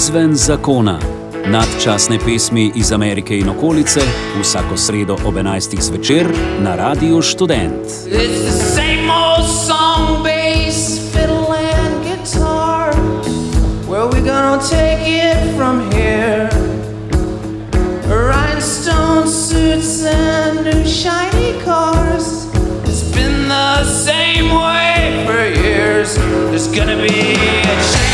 Izven zakona. Nadčasne pesmi iz Amerike in okolice vsako sredo ob 11. zvečer na Radiu Študent. It's the same old song, bass, fiddle and guitar. Where we gonna take it from here? Rhinestone suits and new shiny cars. It's been the same way for years. There's gonna be a change.